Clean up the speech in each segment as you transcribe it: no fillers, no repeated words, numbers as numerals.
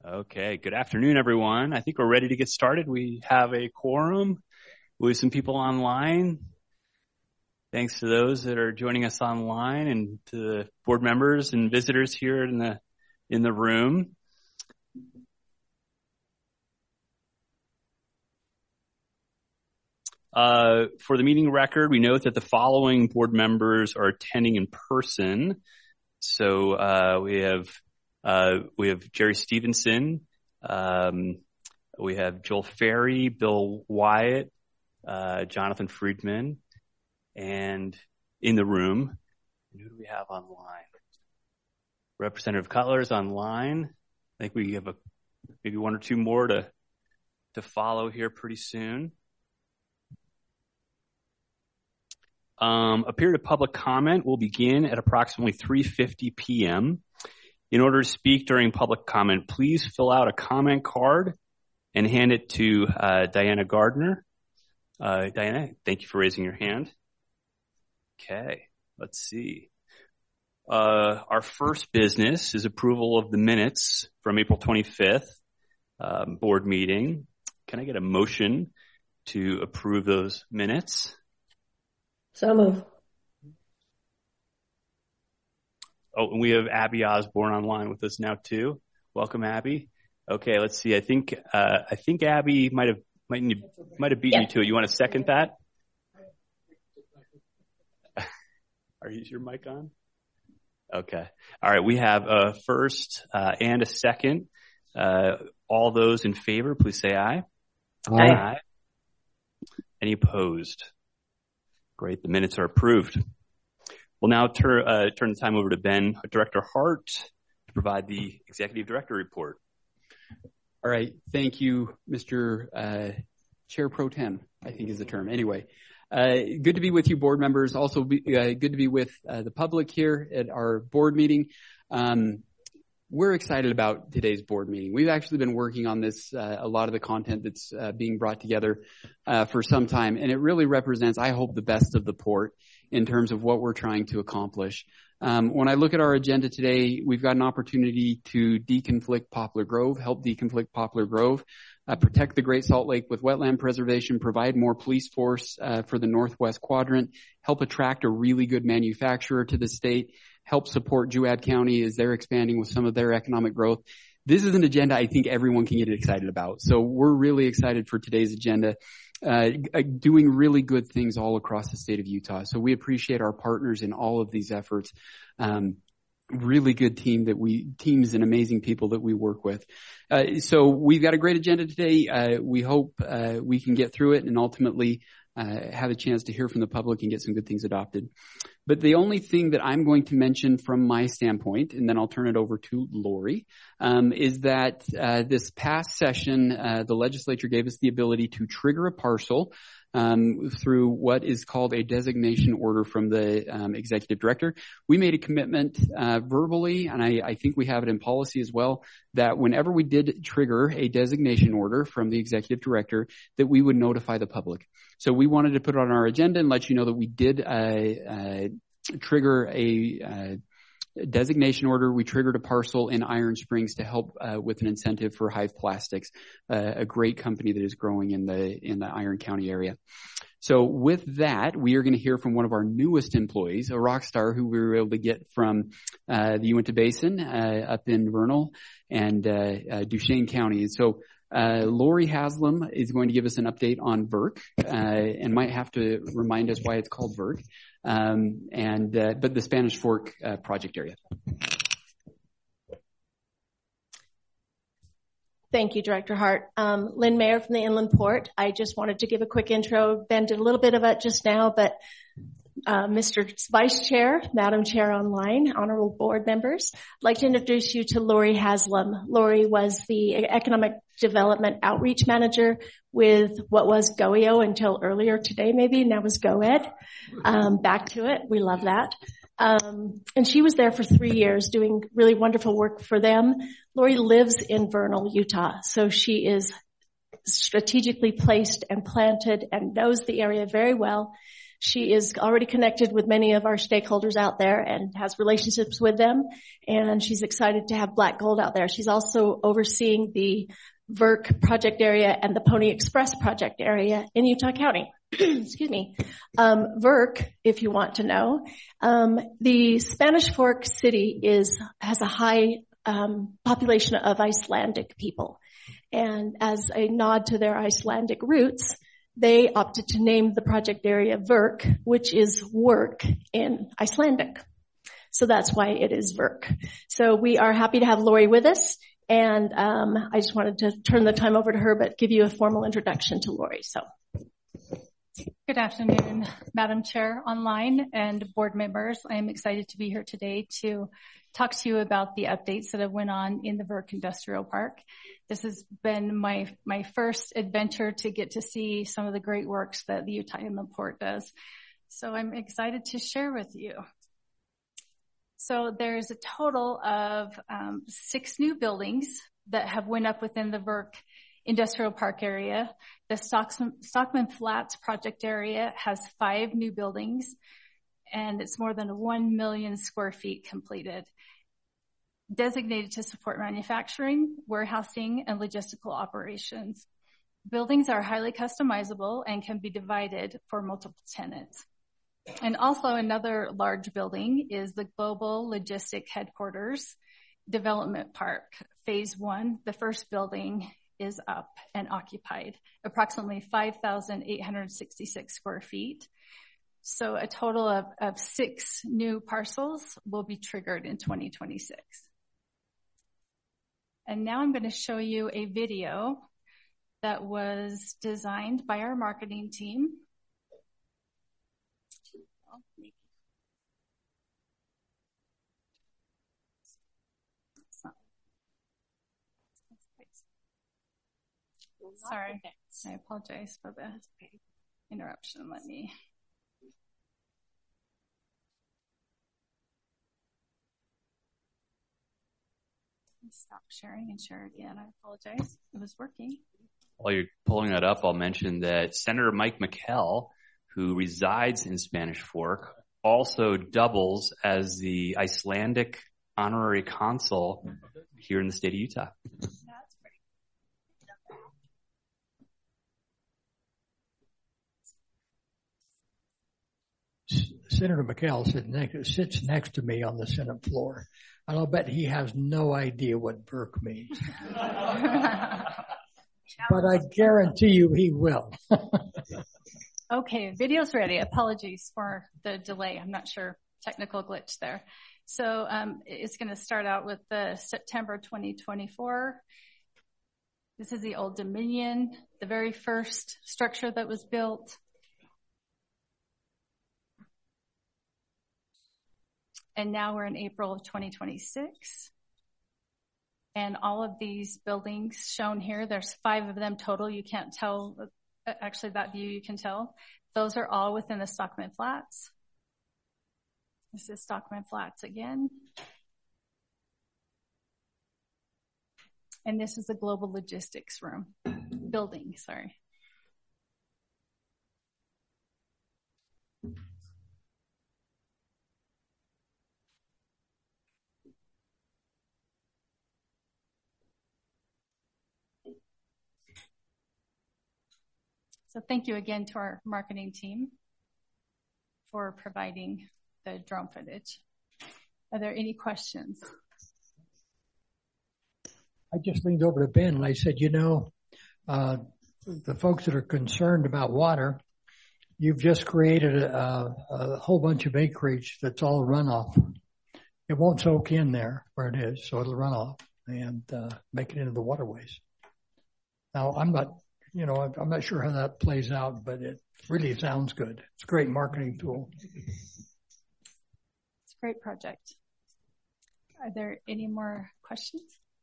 Okay, good afternoon, everyone. I think we're ready to get started. We have a quorum with some people online. Thanks to those that are joining us online and to the board members and visitors here in the room. For the meeting record, we note that the following board members are attending in person. So we have Jerry Stevenson, we have Joel Ferry, Bill Wyatt, Jonathan Friedman, and in the room, who do we have online? Representative Cutler's online. I think we have maybe one or two more to follow here pretty soon. A period of public comment will begin at approximately 3:50 p.m. In order to speak during public comment, please fill out a comment card and hand it to Diana Gardner. Diana, thank you for raising your hand. Okay, let's see. Our first business is approval of the minutes from April 25th board meeting. Can I get a motion to approve those minutes? So move. Oh, and we have Abby Osborne online with us now too. Welcome, Abby. Okay, let's see. I think Abby might have beaten you to it. You want to second that? Is your mic on? Okay. All right. We have a first and a second. All those in favor, please say aye. Aye. Aye. Any opposed? Great. The minutes are approved. We'll now turn the time over to Ben, Director Hart, to provide the Executive Director report. All right. Thank you, Mr. Chair Pro Tem, I think is the term. Anyway, good to be with you, board members. Also, good to be with the public here at our board meeting. We're excited about today's board meeting. We've actually been working on this, a lot of the content that's being brought together for some time, and it really represents, I hope, the best of the port in terms of what we're trying to accomplish. When I look at our agenda today, we've got an opportunity to deconflict Poplar Grove, help deconflict Poplar Grove, protect the Great Salt Lake with wetland preservation, provide more police force for the Northwest Quadrant, help attract a really good manufacturer to the state, help support Juab County as they're expanding with some of their economic growth. This is an agenda I think everyone can get excited about. So we're really excited for today's agenda, doing really good things all across the state of Utah. So we appreciate our partners in all of these efforts. Really good teams and amazing people that we work with. So we've got a great agenda today. We hope we can get through it and ultimately have a chance to hear from the public and get some good things adopted. But the only thing that I'm going to mention from my standpoint, and then I'll turn it over to Lori, is that this past session, the legislature gave us the ability to trigger a parcel through what is called a designation order from the executive director. We made a commitment verbally, and I think we have it in policy as well, that whenever we did trigger a designation order from the executive director, that we would notify the public. So we wanted to put it on our agenda and let you know that we did trigger a designation order. We triggered a parcel in Iron Springs to help with an incentive for Hive Plastics, a great company that is growing in the Iron County area. So with that, we are going to hear from one of our newest employees, a rock star who we were able to get from the Uinta Basin up in Vernal and Duchesne County. So Lori Haslam is going to give us an update on VERC and might have to remind us why it's called VERC, but the Spanish Fork project area. Thank you, Director Hart. Lynn Mayer from the Inland Port. I just wanted to give a quick intro. Ben did a little bit of it just now, but Mr. Vice Chair, Madam Chair online, honorable board members, I'd like to introduce you to Lori Haslam. Lori was the Economic Development Outreach Manager with what was GOEO until earlier today, maybe, now is GOED. Back to it. We love that. And she was there for 3 years doing really wonderful work for them. Lori lives in Vernal, Utah, so she is strategically placed and planted and knows the area very well. She is already connected with many of our stakeholders out there and has relationships with them. And she's excited to have Black Gold out there. She's also overseeing the VERC project area and the Pony Express project area in Utah County. Excuse me. VERC, if you want to know, the Spanish Fork city has a high population of Icelandic people. And as a nod to their Icelandic roots, they opted to name the project area VERC, which is work in Icelandic. So that's why it is VERC. So we are happy to have Lori with us. And I just wanted to turn the time over to her, but give you a formal introduction to Lori. So, good afternoon, Madam Chair online and board members. I am excited to be here today to talk to you about the updates that have went on in the VERC Industrial Park. This has been my first adventure to get to see some of the great works that the Utah Inland Port does. So I'm excited to share with you. So there's a total of 6 new buildings that have went up within the VERC Industrial Park area. The Stockman Flats project area has 5 new buildings, and it's more than 1 million square feet completed, designated to support manufacturing, warehousing, and logistical operations. Buildings are highly customizable and can be divided for multiple tenants. And also another large building is the Global Logistic Headquarters Development Park, Phase 1. The first building is up and occupied, approximately 5,866 square feet. So a total of 6 new parcels will be triggered in 2026. And now I'm going to show you a video that was designed by our marketing team. Sorry, I apologize for the interruption. Let me. Stop sharing and share again. I apologize. It was working. While you're pulling that up, I'll mention that Senator Mike McKell, who resides in Spanish Fork, also doubles as the Icelandic honorary consul here in the state of Utah. Senator McKell sits next to me on the Senate floor, and I'll bet he has no idea what VERC means. But I guarantee you he will. Okay, video's ready. Apologies for the delay. I'm not sure, technical glitch there. So it's going to start out with the September 2024. This is the Old Dominion, the very first structure that was built. And now we're in April of 2026. And all of these buildings shown here, there's 5 of them total. You can't tell, actually that view you can tell. Those are all within the Stockman Flats. This is Stockman Flats again. And this is the Global Logistics building, sorry. So thank you again to our marketing team for providing the drone footage. Are there any questions? I just leaned over to Ben and I said, the folks that are concerned about water, you've just created a whole bunch of acreage that's all runoff. It won't soak in there where it is, so it'll run off and make it into the waterways. Now, I'm not sure how that plays out, but it really sounds good. It's a great marketing tool. It's a great project. Are there any more questions?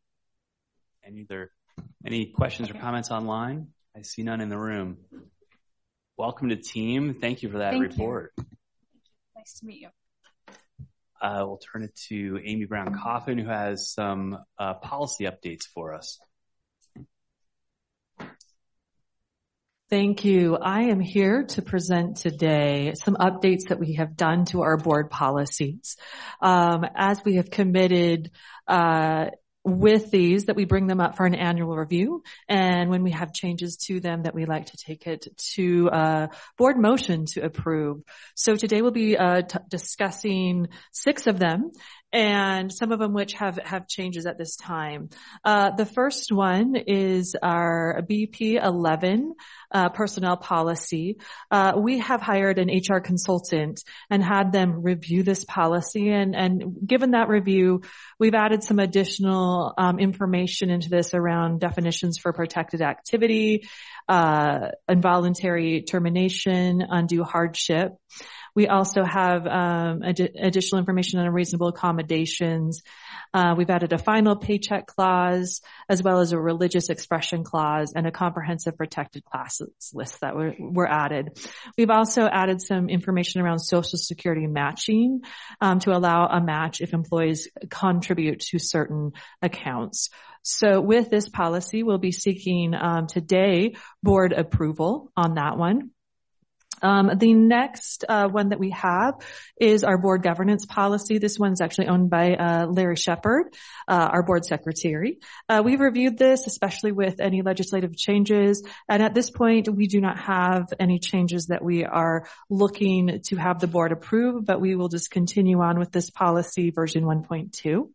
Any questions or comments online? I see none in the room. Welcome to team. Thank you for that report. Nice to meet you. We'll turn it to Amy Brown Coffin, who has some policy updates for us. Thank you. I am here to present today some updates that we have done to our board policies. As we have committed with these, that we bring them up for an annual review, and when we have changes to them, that we like to take it to board motion to approve. So today we'll be discussing 6 of them, and some of them which have changes at this time. The first one is our BP 11 personnel policy. We have hired an HR consultant and had them review this policy, and given that review, we've added some additional information into this around definitions for protected activity, involuntary termination, undue hardship. We also have additional information on reasonable accommodations. We've added a final paycheck clause, as well as a religious expression clause and a comprehensive protected classes list that were added. We've also added some information around Social Security matching to allow a match if employees contribute to certain accounts. So with this policy, we'll be seeking today board approval on that one. The next one that we have is our board governance policy. This one's actually owned by Larry Shepard, our board secretary. We've reviewed this, especially with any legislative changes, and at this point, we do not have any changes that we are looking to have the board approve, but we will just continue on with this policy version 1.2.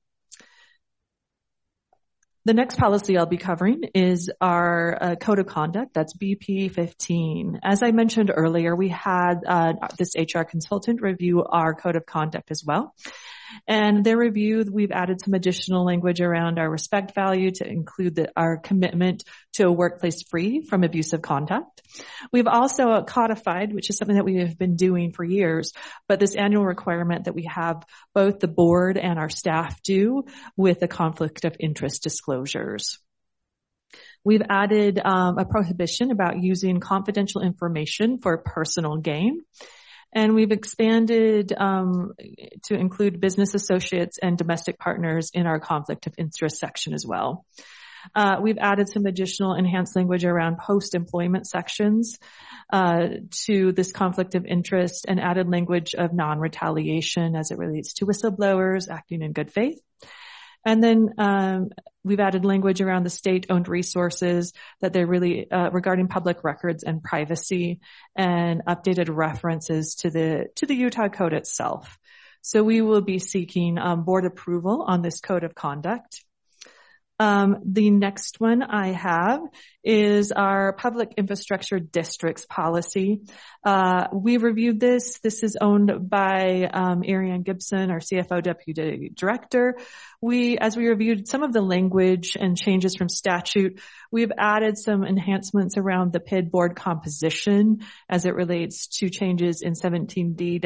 The next policy I'll be covering is our code of conduct. That's BP 15. As I mentioned earlier, we had this HR consultant review our code of conduct as well. And their review, we've added some additional language around our respect value to include our commitment to a workplace free from abusive conduct. We've also codified, which is something that we have been doing for years, but this annual requirement that we have both the board and our staff do with the conflict of interest disclosures. We've added a prohibition about using confidential information for personal gain. And we've expanded to include business associates and domestic partners in our conflict of interest section as well. We've added some additional enhanced language around post-employment sections to this conflict of interest, and added language of non-retaliation as it relates to whistleblowers acting in good faith. And then we've added language around the state-owned resources that they're really regarding public records and privacy, and updated references to the Utah Code itself. So we will be seeking board approval on this code of conduct. The next one I have is our public infrastructure districts policy. We reviewed this. This is owned by Ariane Gibson, our CFO Deputy Director. As we reviewed some of the language and changes from statute, we've added some enhancements around the PID board composition as it relates to changes in 17D-4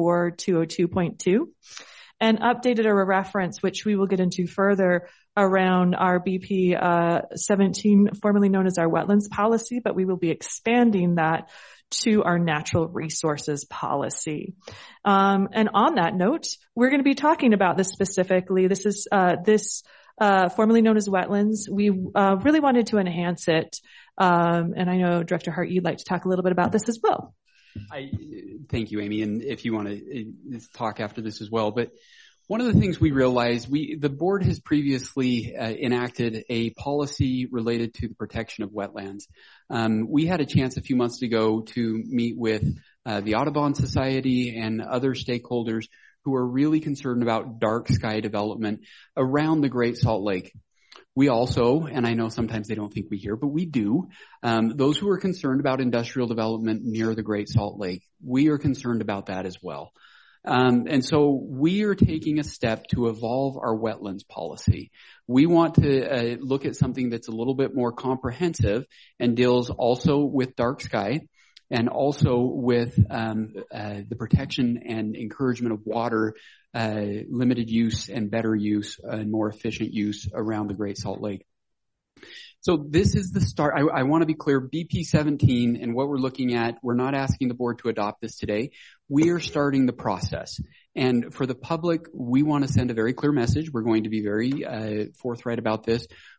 202.2. And updated a reference, which we will get into further, around our BP 17, formerly known as our wetlands policy, but we will be expanding that to our natural resources policy. And on that note, we're going to be talking about this specifically. This is formerly known as wetlands. We really wanted to enhance it, and I know Director Hart, you'd like to talk a little bit about this as well. Thank you, Amy, and if you want to talk after this as well. But one of the things we realized, the board has previously enacted a policy related to the protection of wetlands. We had a chance a few months ago to meet with the Audubon Society and other stakeholders who are really concerned about dark sky development around the Great Salt Lake. We also, and I know sometimes they don't think we hear, but we do, those who are concerned about industrial development near the Great Salt Lake, we are concerned about that as well. And so we are taking a step to evolve our wetlands policy. We want to look at something that's a little bit more comprehensive and deals also with dark sky and also with the protection and encouragement of water, limited use and better use and more efficient use around the Great Salt Lake. So this is the start. I want to be clear, BP 17 and what we're looking at, we're not asking the board to adopt this today. We are starting the process. And for the public, we want to send a very clear message. We're going to be very forthright about this.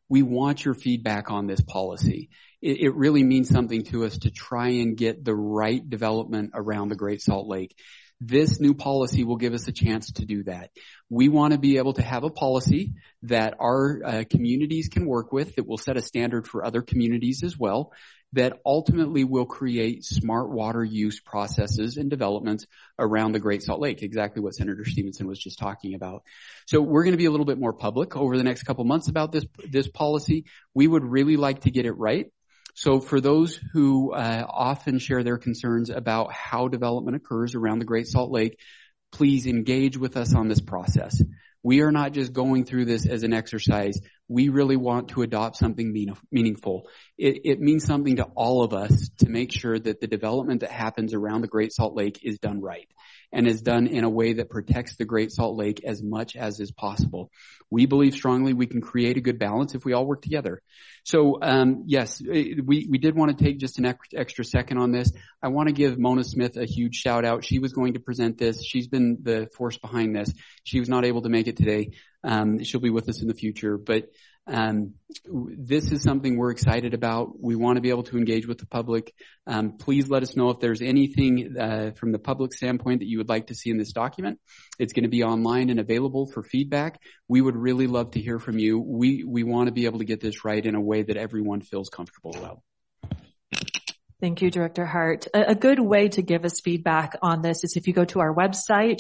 we want your feedback on this policy. It really means something to us to try and get the right development around the Great Salt Lake. This new policy will give us a chance to do that. We want to be able to have a policy that our communities can work with, that will set a standard for other communities as well, that ultimately will create smart water use processes and developments around the Great Salt Lake, exactly what Senator Stevenson was just talking about. So we're going to be a little bit more public over the next couple months about this policy. We would really like to get it right. So for those who often share their concerns about how development occurs around the Great Salt Lake, please engage with us on this process. We are not just going through this as an exercise. We really want to adopt something meaningful. It means something to all of us to make sure that the development that happens around the Great Salt Lake is done right and is done in a way that protects the Great Salt Lake as much as is possible. We believe strongly we can create a good balance if we all work together. So, yes, we did want to take just an extra second on this. I want to give Mona Smith a huge shout out. She was going to present this. She's been the force behind this. She was not able to make it today. She'll be with us in the future, but this is something we're excited about. We want to be able to engage with the public. Please let us know if there's anything from the public standpoint that you would like to see in this document. It's going to be online and available for feedback. We would really love to hear from you. We want to be able to get this right in a way that everyone feels comfortable about. Thank you, Director Hart. A good way to give us feedback on this is if you go to our website,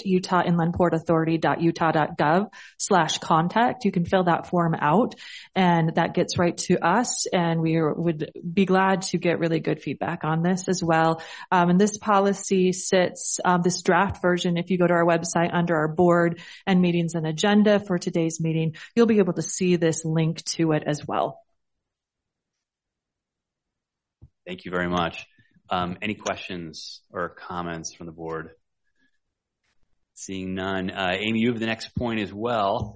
utahinlandportauthority.utah.gov/contact. You can fill that form out, and that gets right to us, and we would be glad to get really good feedback on this as well. And this policy sits, this draft version, if you go to our website under our board and meetings and agenda for today's meeting, you'll be able to see this link to it as well. Thank you very much. Any questions or comments from the board? Seeing none. Amy, you have the next point as well,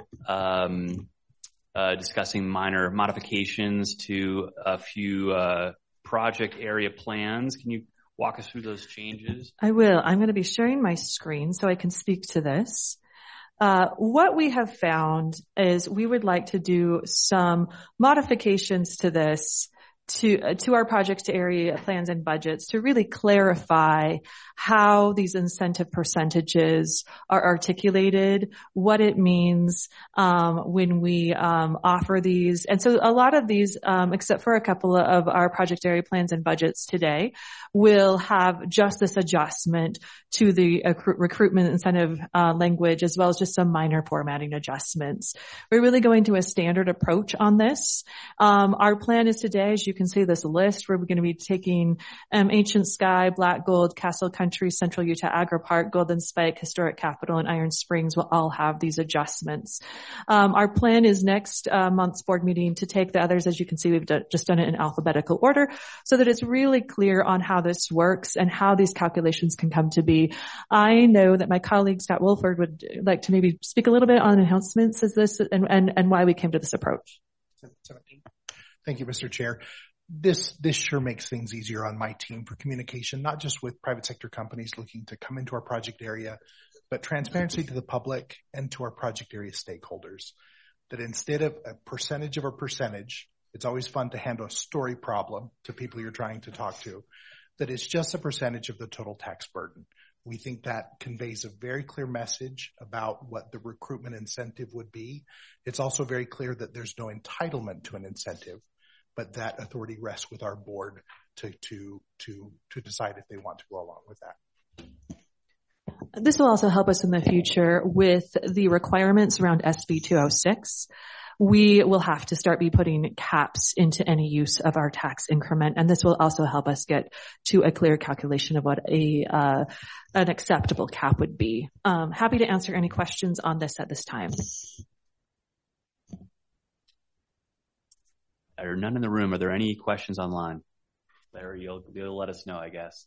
discussing minor modifications to a few project area plans. Can you walk us through those changes? I will. I'm going to be sharing my screen so I can speak to this. What we have found is we would like to do some modifications to this to our project area plans and budgets to really clarify how these incentive percentages are articulated, what it means when we offer these. And so a lot of these, except for a couple of our project area plans and budgets today, will have just this adjustment to the recruitment incentive language, as well as just some minor formatting adjustments. We're really going to a standard approach on this. Our plan is today, as you can see this list, where we're going to be taking Ancient Sky, Black Gold, Castle Country, Central Utah Agri Park, Golden Spike, Historic Capital, and Iron Springs will all have these adjustments. Our plan is next month's board meeting to take the others. As you can see, we've just done it in alphabetical order so that it's really clear on how this works and how these calculations can come to be. I know that my colleague Scott Wolford would like to maybe speak a little bit on enhancements as this and why we came to this approach. Thank you, Mr. Chair. This sure makes things easier on my team for communication, not just with private sector companies looking to come into our project area, but transparency to the public and to our project area stakeholders. That instead of a percentage of a percentage, it's always fun to hand a story problem to people you're trying to talk to, that it's just a percentage of the total tax burden. We think that conveys a very clear message about what the recruitment incentive would be. It's also very clear that there's no entitlement to an incentive, but that authority rests with our board to decide if they want to go along with that. This will also help us in the future with the requirements around SB 206. We will have to start putting caps into any use of our tax increment, and this will also help us get to a clear calculation of what an acceptable cap would be. Happy to answer any questions on this at this time. There are none in the room. Are there any questions online? Larry, you'll let us know, I guess.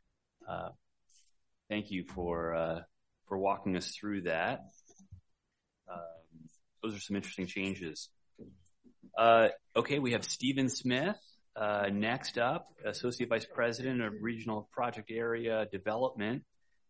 Thank you for walking us through that. Those are some interesting changes. Okay, we have Stephen Smith next up, Associate Vice President of Regional Project Area Development.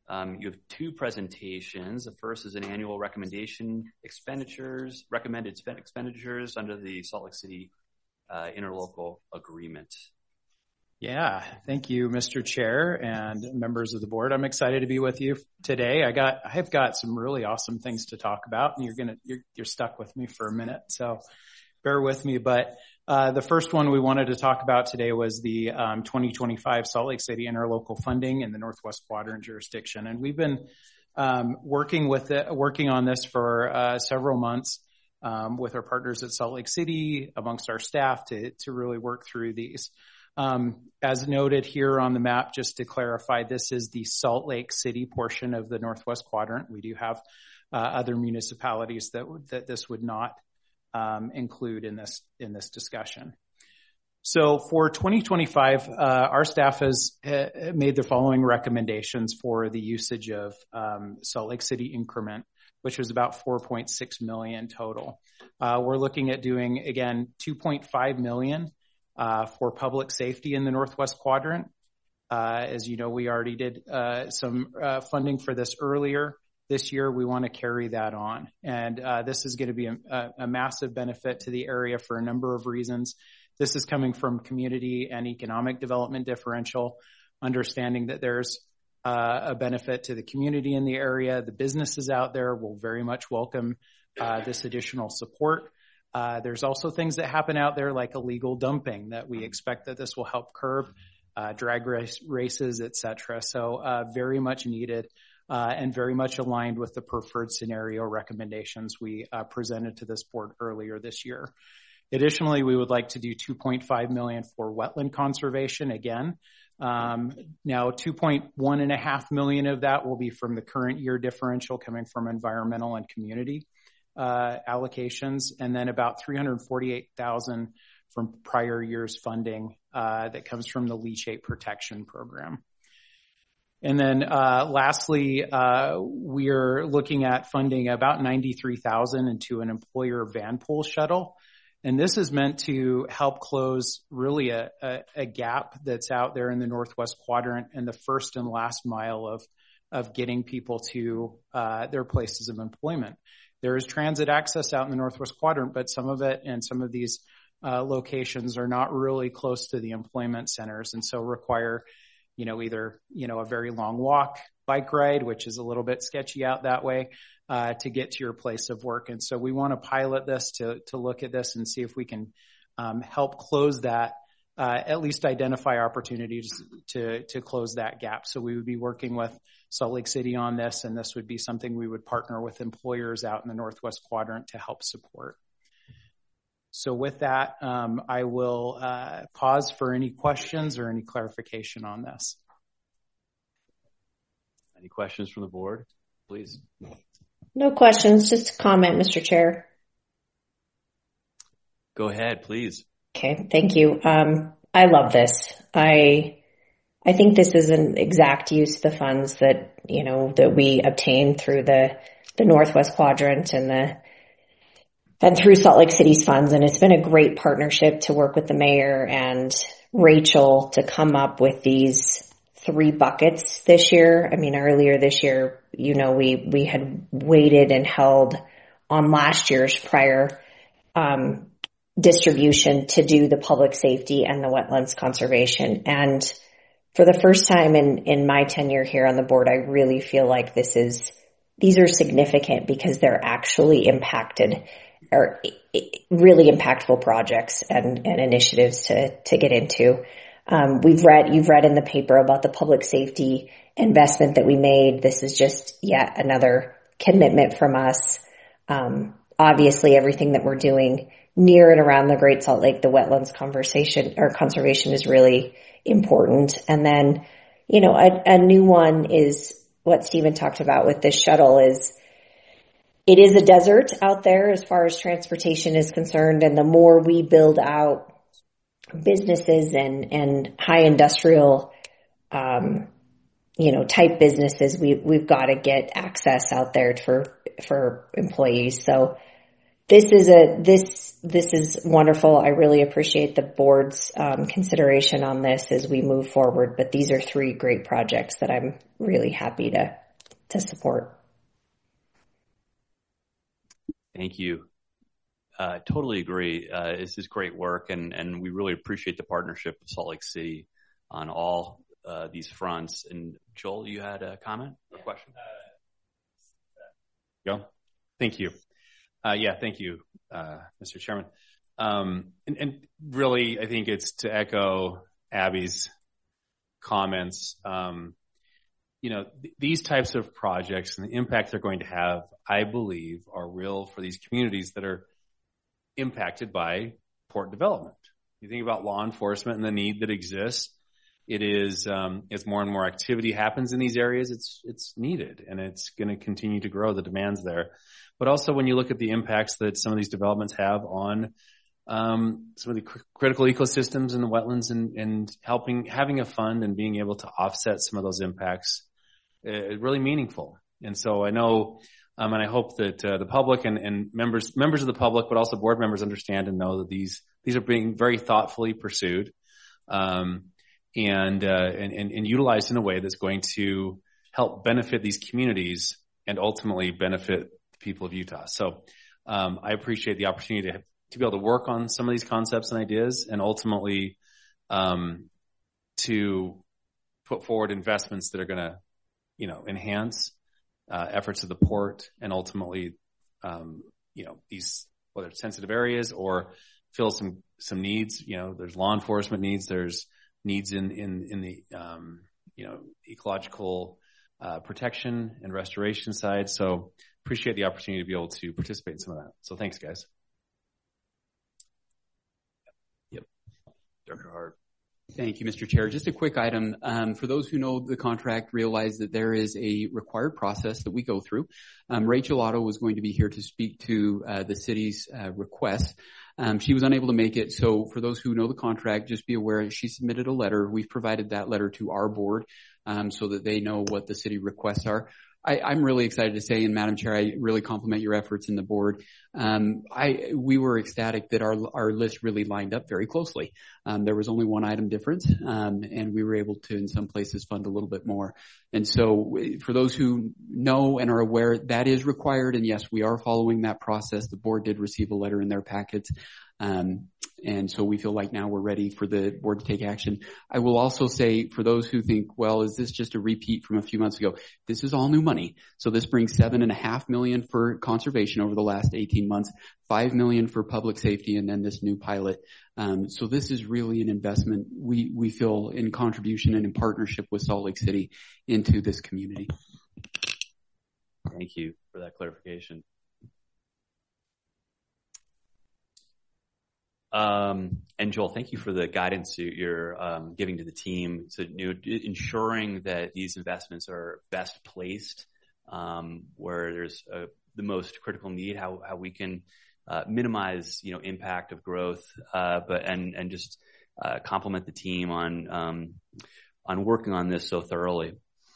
You have two presentations. The first is an annual recommended expenditures under the Salt Lake City interlocal agreement. Yeah, thank you, Mr. Chair and members of the board. I'm excited to be with you today. I've got some really awesome things to talk about, and you're stuck with me for a minute, so bear with me. But the first one we wanted to talk about today was the 2025 Salt Lake City interlocal funding in the Northwest Quadrant jurisdiction, and we've been working on this for several months with our partners at Salt Lake City, amongst our staff, to really work through these. As noted here on the map, just to clarify, this is the Salt Lake City portion of the Northwest Quadrant. We do have other municipalities that this would not include in this discussion. So for 2025, our staff has made the following recommendations for the usage of Salt Lake City increment, which was about $4.6 million total. We're looking at doing, again, $2.5 million for public safety in the Northwest Quadrant. As you know, we already did some funding for this earlier. This year, we want to carry that on. And this is going to be a massive benefit to the area for a number of reasons. This is coming from community and economic development differential, understanding that there's a benefit to the community in the area. The businesses out there will very much welcome this additional support. There's also things that happen out there like illegal dumping that we expect that this will help curb, drag races, et cetera. So very much needed and very much aligned with the preferred scenario recommendations we presented to this board earlier this year. Additionally, we would like to do $2.5 million for wetland conservation again. Now, $2.1.5 million of that will be from the current year differential coming from environmental and community allocations, and then about $348,000 from prior year's funding that comes from the leachate protection program. And then lastly, we are looking at funding about $93,000 into an employer van pool shuttle. And this is meant to help close really a gap that's out there in the Northwest Quadrant and the first and last mile of getting people to their places of employment. There is transit access out in the Northwest Quadrant, but some of it and some of these locations are not really close to the employment centers, and so require, either, a very long walk, bike ride, which is a little bit sketchy out that way, to get to your place of work. And so we want to pilot this to look at this and see if we can help close that, at least identify opportunities to close that gap. So we would be working with Salt Lake City on this, and this would be something we would partner with employers out in the Northwest Quadrant to help support. So with that, I will pause for any questions or any clarification on this. Any questions from the board, please? No questions, just a comment, Mr. Chair. Go ahead, please. Okay, thank you. I love this. I think this is an exact use of the funds that, that we obtained through the Northwest Quadrant and through Salt Lake City's funds. And it's been a great partnership to work with the mayor and Rachel to come up with these 3 buckets this year. I mean, earlier this year, we had waited and held on last year's prior distribution to do the public safety and the wetlands conservation. And for the first time in my tenure here on the board, I really feel like these are significant because they're actually impacted or really impactful projects and initiatives to get into. You've read in the paper about the public safety investment that we made. This is just yet another commitment from us. Obviously, everything that we're doing near and around the Great Salt Lake, the wetlands conservation is really important. And then, a new one is what Stephen talked about with this shuttle it is a desert out there as far as transportation is concerned. And the more we build out businesses and high industrial, type businesses, we've got to get access out there for employees. So this is wonderful. I really appreciate the board's consideration on this as we move forward. But these are 3 great projects that I'm really happy to support. Thank you. Totally agree. This is great work, and we really appreciate the partnership with Salt Lake City on all these fronts. And Joel, you had a comment or question? Go. Thank you. Thank you, Mr. Chairman. And really, I think it's to echo Abby's comments. These types of projects and the impact they're going to have, I believe, are real for these communities that are impacted by port development. You think about law enforcement and the need that exists. It is, as more and more activity happens in these areas, it's needed, and it's going to continue to grow, the demands there. But also when you look at the impacts that some of these developments have on some of the critical ecosystems in the wetlands and having a fund and being able to offset some of those impacts is really meaningful. And so I know, and I hope that the public and members of the public, but also board members understand and know that these are being very thoughtfully pursued, and utilized in a way that's going to help benefit these communities and ultimately benefit the people of Utah. So I appreciate the opportunity to be able to work on some of these concepts and ideas, and ultimately to put forward investments that are going to, enhance efforts of the port and ultimately, these, whether it's sensitive areas or fill some needs. There's law enforcement needs. There's needs in the ecological protection and restoration side. So appreciate the opportunity to be able to participate in some of that. So thanks, guys. Yep. Dr. Hart. Thank you, Mr. Chair. Just a quick item. For those who know the contract, realize that there is a required process that we go through. Rachel Otto was going to be here to speak to the city's request. She was unable to make it. So for those who know the contract, just be aware she submitted a letter. We've provided that letter to our board so that they know what the city requests are. I'm really excited to say, and Madam Chair, I really compliment your efforts in the board. We were ecstatic that our list really lined up very closely. There was only one item difference, and we were able to, in some places, fund a little bit more. And so for those who know and are aware, that is required. And yes, we are following that process. The board did receive a letter in their packets. And so we feel like now we're ready for the board to take action. I will also say, for those who think, well, is this just a repeat from a few months ago? This is all new money. So this brings $7.5 million for conservation over the last 18 months, $5 million for public safety, and then this new pilot. So this is really an investment we feel in contribution and in partnership with Salt Lake City into this community. Thank you for that clarification. And Joel, thank you for the guidance you're giving to the team, so ensuring that these investments are best placed where there's the most critical need, how we can minimize impact of growth, and just compliment the team on working on this so thoroughly.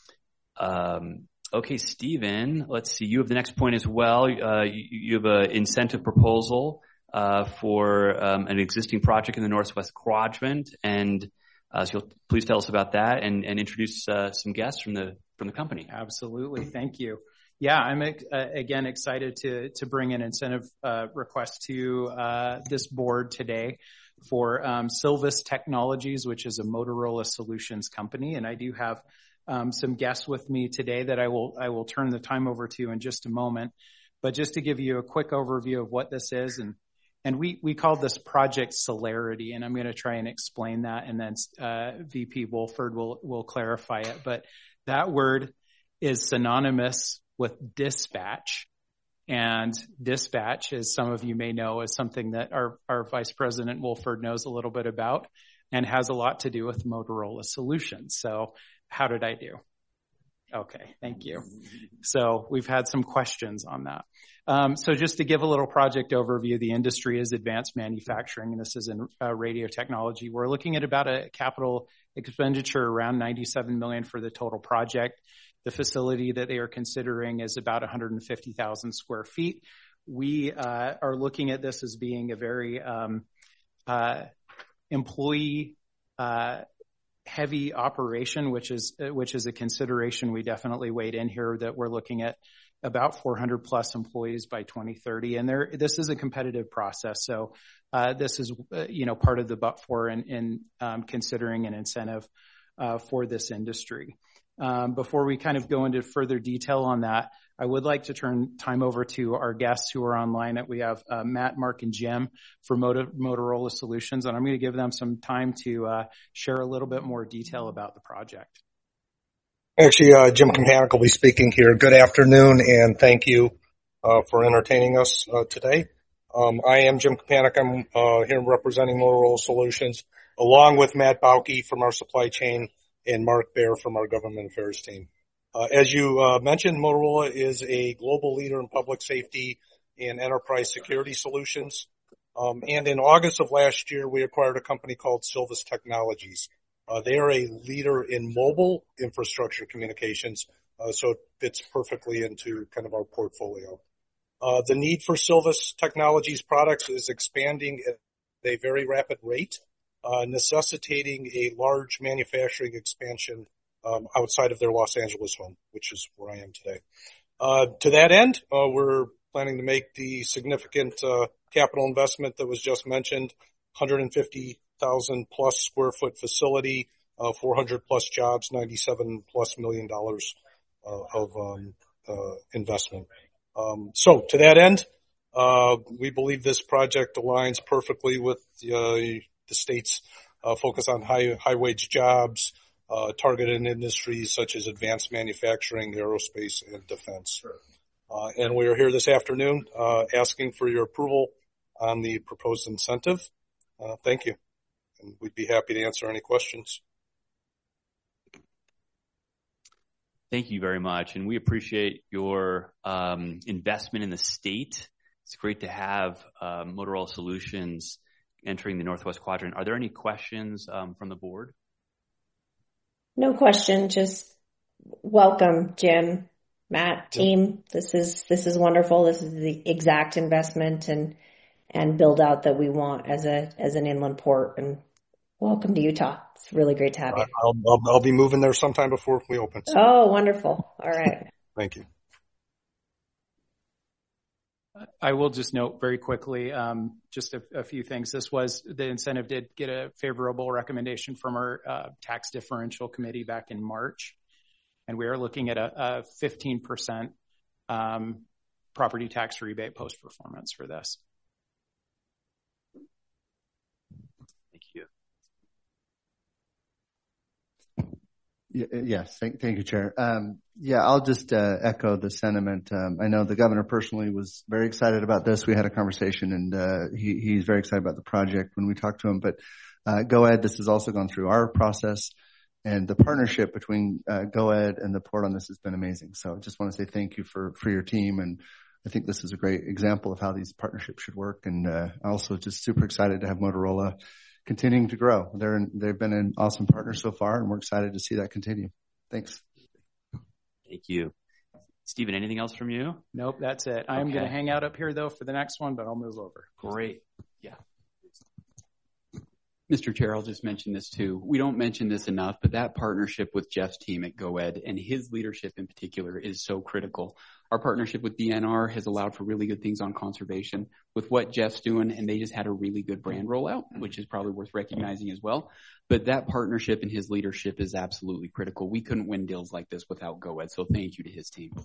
Okay, Stephen, let's see. You have the next point as well. You have an incentive proposal for an existing project in the Northwest Quadrant, and so you'll please tell us about that and introduce some guests from the company. Absolutely, thank you. Yeah, I'm again excited to bring an incentive request to this board today for Silvus Technologies, which is a Motorola Solutions company, and I do have some guests with me today that I will turn the time over to in just a moment. But just to give you a quick overview of what this is, and we call this Project Celerity, and I'm going to try and explain that, and then VP Wolford will clarify it. But that word is synonymous with dispatch, and dispatch, as some of you may know, is something that our Vice President Wolford knows a little bit about and has a lot to do with Motorola Solutions. So how did I do? Okay, thank you. So we've had some questions on that. So just to give a little project overview, the industry is advanced manufacturing, and this is in radio technology. We're looking at about a capital expenditure around $97 million for the total project. The facility that they are considering is about 150,000 square feet. we are looking at this as being a very employee heavy operation, which is a consideration we definitely weighed in here, that we're looking at about 400 plus employees by 2030. And this is a competitive process. So, this is, part of the but-for in considering an incentive, for this industry. Before we kind of go into further detail on that, I would like to turn time over to our guests who are online. We have Matt, Mark, and Jim for Motorola Solutions, and I'm going to give them some time to share a little bit more detail about the project. Actually, Jim Campanica will be speaking here. Good afternoon, and thank you for entertaining us today. I am Jim Campanica. I'm here representing Motorola Solutions, along with Matt Bauke from our supply chain and Mark Baer from our government affairs team. As you mentioned, Motorola is a global leader in public safety and enterprise security solutions. And in August of last year, we acquired a company called Silvus Technologies. They are a leader in mobile infrastructure communications, so it fits perfectly into kind of our portfolio. The need for Silvus Technologies products is expanding at a very rapid rate, necessitating a large manufacturing expansion outside of their Los Angeles home, which is where I am today. To that end, we're planning to make the significant capital investment that was just mentioned, 150,000 plus square foot facility, 400 plus jobs, $97 plus million of investment. So to that end, we believe this project aligns perfectly with the state's focus on high wage jobs, targeted industries such as advanced manufacturing, aerospace, and defense. And we are here this afternoon asking for your approval on the proposed incentive. Thank you. And we'd be happy to answer any questions. Thank you very much. And we appreciate your investment in the state. It's great to have Motorola Solutions entering the Northwest Quadrant. Are there any questions from the board? No question. Just welcome, Jim, Matt, team. This is wonderful. This is the exact investment and build out that we want as an inland port. And welcome to Utah. It's really great to have you. I'll be moving there sometime before we open. So. Oh, wonderful. All right. Thank you. I will just note very quickly, just a few things. The incentive did get a favorable recommendation from our tax differential committee back in March. And we are looking at a 15% property tax rebate post-performance for this. Thank you. Yes, thank you, Chair. I'll just echo the sentiment. I know the governor personally was very excited about this. We had a conversation, and he's very excited about the project when we talked to him. But GoEd, this has also gone through our process, and the partnership between GoEd and the port on this has been amazing. So I just want to say thank you for your team, and I think this is a great example of how these partnerships should work. And also just super excited to have Motorola continuing to grow. They've been an awesome partner so far, and we're excited to see that continue. Thanks. Thank you. Stephen, anything else from you? Nope, that's it. I'm going to hang out up here, though, for the next one, but I'll move over. Great. Yeah. Mr. Chair, I'll just mention this too. We don't mention this enough, but that partnership with Jeff's team at GoEd and his leadership in particular is so critical. Our partnership with DNR has allowed for really good things on conservation with what Jeff's doing, and they just had a really good brand rollout, which is probably worth recognizing as well. But that partnership and his leadership is absolutely critical. We couldn't win deals like this without GoEd, so thank you to his team.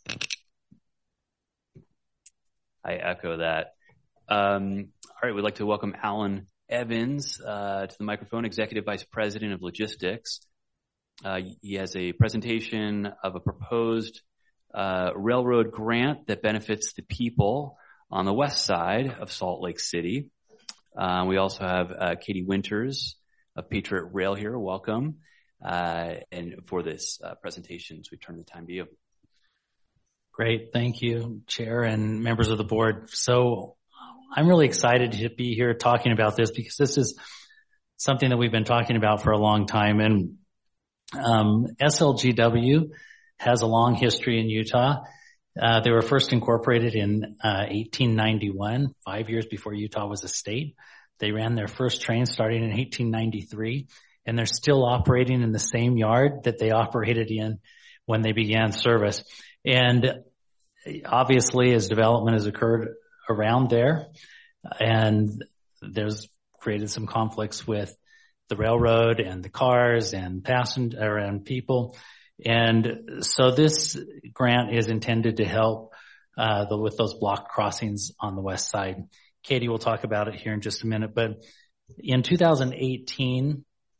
I echo that. All right, we'd like to welcome Alan Evans to the microphone, Executive Vice President of Logistics. He has a presentation of a proposed railroad grant that benefits the people on the west side of Salt Lake City. We also have Katie Winters of Patriot Rail here. Welcome. And for this presentation, so we turn the time to you. Great. Thank you, Chair and members of the board. So I'm really excited to be here talking about this because this is something that we've been talking about for a long time. And SLGW has a long history in Utah. They were first incorporated in 1891, 5 years before Utah was a state. They ran their first train starting in 1893, and they're still operating in the same yard that they operated in when they began service. And obviously, as development has occurred around there, and there's created some conflicts with the railroad and the cars and passenger and people. And so this grant is intended to help with those block crossings on the west side. Katie will talk about it here in just a minute, but in 2018,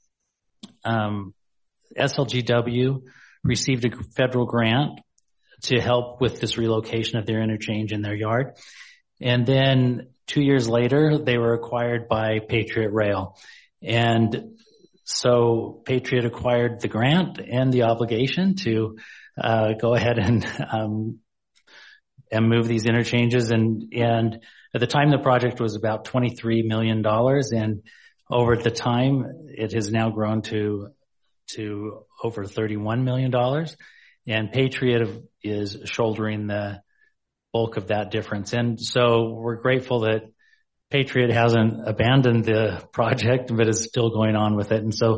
SLGW received a federal grant to help with this relocation of their interchange in their yard. And then 2 years later, they were acquired by Patriot Rail. And so Patriot acquired the grant and the obligation to go ahead and move these interchanges. And at the time, the project was about $23 million. And over the time, it has now grown to over $31 million. And Patriot is shouldering the bulk of that difference. And so we're grateful that Patriot hasn't abandoned the project, but is still going on with it. And so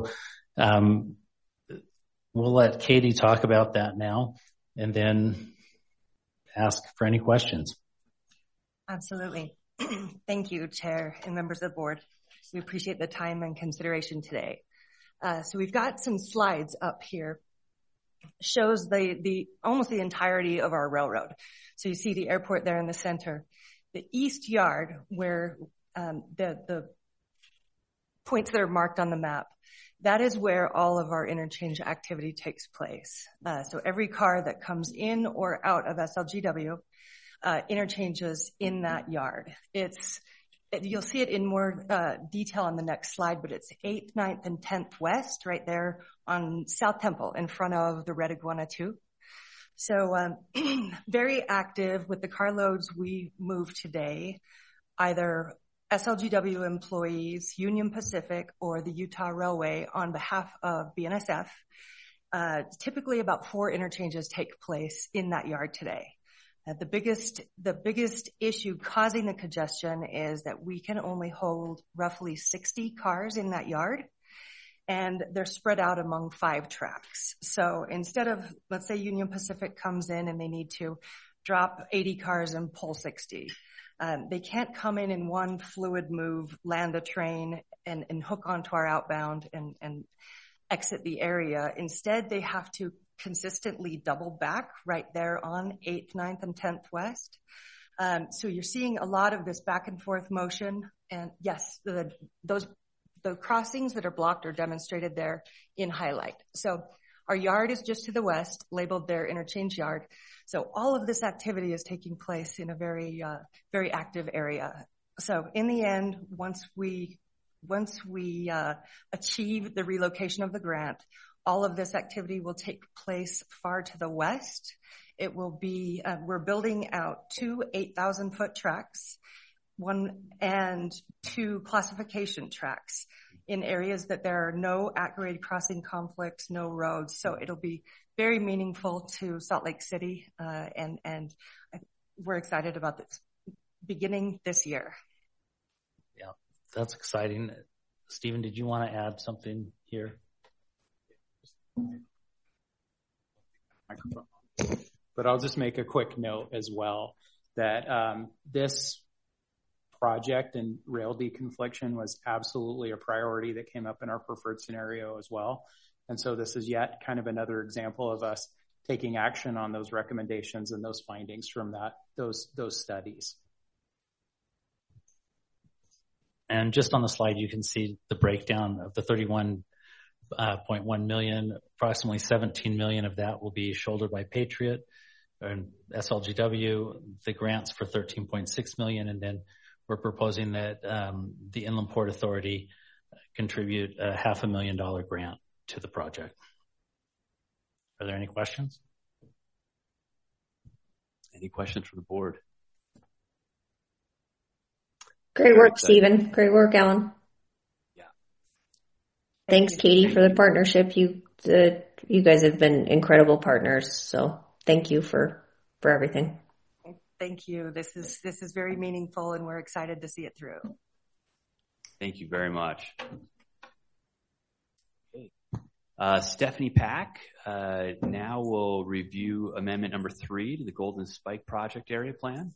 we'll let Katie talk about that now and then ask for any questions. Absolutely. Thank you, Chair and members of the board. We appreciate the time and consideration today. So we've got some slides up here. Shows the almost the entirety of our railroad. So you see the airport there in the center. The east yard, where the points that are marked on the map, that is where all of our interchange activity takes place. So every car that comes in or out of SLGW interchanges in that yard. You'll see it in more detail on the next slide, but it's 8th, 9th, and 10th West right there on South Temple in front of the Red Iguana 2. So very active with the carloads we move today, either SLGW employees, Union Pacific, or the Utah Railway on behalf of BNSF. Typically about 4 interchanges take place in that yard today. The biggest issue causing the congestion is that we can only hold roughly 60 cars in that yard, and they're spread out among 5 tracks. So instead of, let's say Union Pacific comes in and they need to drop 80 cars and pull 60. They can't come in one fluid move, land a train, and hook onto our outbound and exit the area. Instead, they have to consistently double back right there on 8th, 9th, and 10th West. So you're seeing a lot of this back and forth motion. And yes, the crossings that are blocked are demonstrated there in highlight. So our yard is just to the west, labeled their interchange yard. So all of this activity is taking place in a very, very active area. So in the end, once we achieve the relocation of the grant, all of this activity will take place far to the west. It will be, we're building out 2 8,000-foot tracks, 1 and 2 classification tracks in areas that there are no at-grade crossing conflicts, no roads. So it'll be very meaningful to Salt Lake City, and we're excited about this beginning this year. Yeah, that's exciting. Stephen, did you want to add something here? But I'll just make a quick note as well that this project and rail deconfliction was absolutely a priority that came up in our preferred scenario as well. And so this is yet kind of another example of us taking action on those recommendations and those findings from those studies. And just on the slide, you can see the breakdown of the 31.1 million. Approximately 17 million of that will be shouldered by Patriot and SLGW. The grants for 13.6 million, and then we're proposing that the Inland Port Authority contribute a $500,000 grant to the project. Are there any questions? Any questions from the board? Great work, Stephen. Great work, Alan. Yeah. Thanks, Katie, for the partnership. You guys have been incredible partners. So thank you for for everything. Thank you. This is very meaningful, and we're excited to see it through. Thank you very much. Okay. Stephanie Pack now will review amendment number 3 to the Golden Spike Project Area Plan.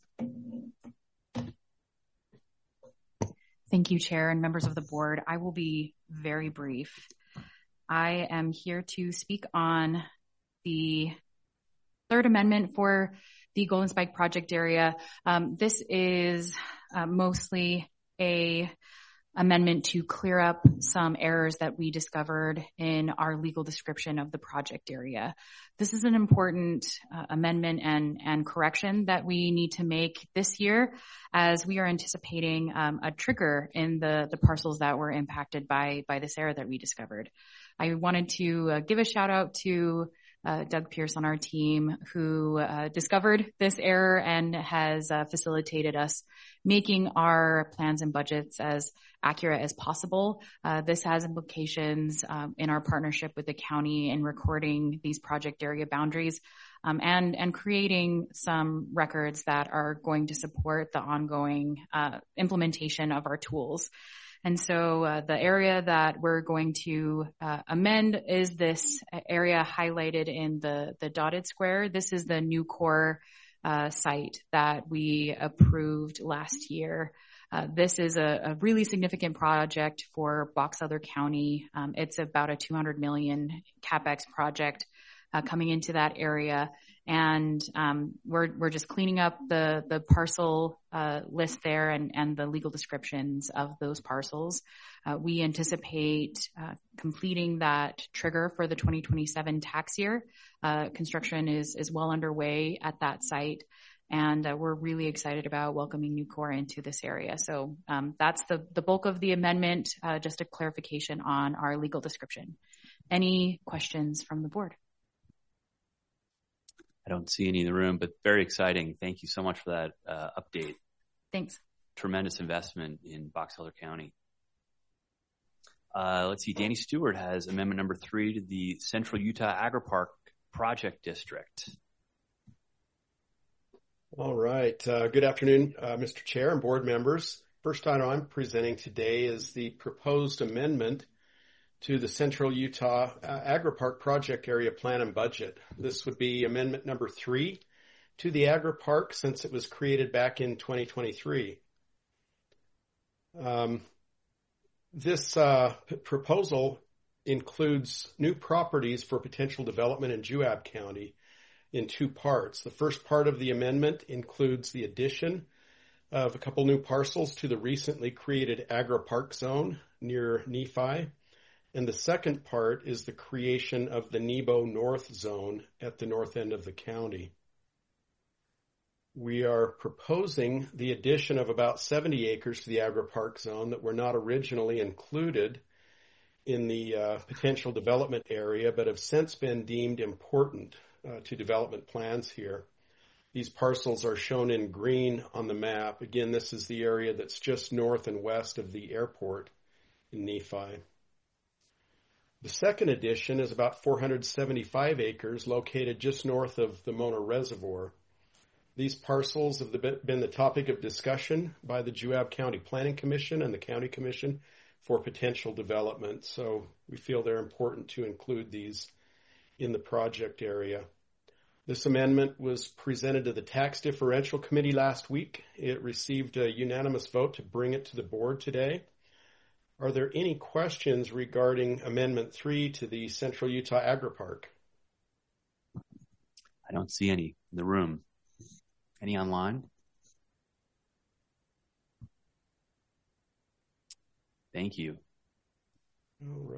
Thank you, Chair and members of the board. I will be very brief. I am here to speak on the third amendment for the Golden Spike Project Area. This is mostly a amendment to clear up some errors that we discovered in our legal description of the project area. This is an important amendment and correction that we need to make this year, as we are anticipating a trigger in the parcels that were impacted by this error that we discovered. I wanted to give a shout out to Doug Pierce on our team, who discovered this error and has facilitated us making our plans and budgets as accurate as possible. This has implications in our partnership with the county in recording these project area boundaries and creating some records that are going to support the ongoing implementation of our tools. And so the area that we're going to amend is this area highlighted in the dotted square. This is the Nucor site that we approved last year. This is a really significant project for Box Elder County. It's about a $200 million CapEx project coming into that area. And we're just cleaning up the parcel list there and the legal descriptions of those parcels. We anticipate completing that trigger for the 2027 tax year. Construction is well underway at that site, and we're really excited about welcoming Nucor into this area. So that's the bulk of the amendment, just a clarification on our legal description. Any questions from the board? I don't see any in the room, but very exciting. Thank you so much for that update. Thanks. Tremendous investment in Box Elder County. Let's see. Danny Stewart has amendment number 3 to the Central Utah Agri-Park Project District. All right. Good afternoon, Mr. Chair and board members. First item I'm presenting today is the proposed amendment to the Central Utah Agri-Park Project Area Plan and Budget. This would be amendment number 3 to the Agri-Park since it was created back in 2023. This proposal includes new properties for potential development in Juab County in 2 parts. The first part of the amendment includes the addition of a couple new parcels to the recently created Agri-Park zone near Nephi. And the second part is the creation of the Nebo North Zone at the north end of the county. We are proposing the addition of about 70 acres to the Agri-Park zone that were not originally included in the potential development area, but have since been deemed important to development plans here. These parcels are shown in green on the map. Again, this is the area that's just north and west of the airport in Nephi. The second addition is about 475 acres located just north of the Mona Reservoir. These parcels have been the topic of discussion by the Juab County Planning Commission and the County Commission for potential development. So we feel they're important to include these in the project area. This amendment was presented to the Tax Differential Committee last week. It received a unanimous vote to bring it to the board today. Are there any questions regarding Amendment 3 to the Central Utah Agri-Park? I don't see any in the room. Any online? Thank you. All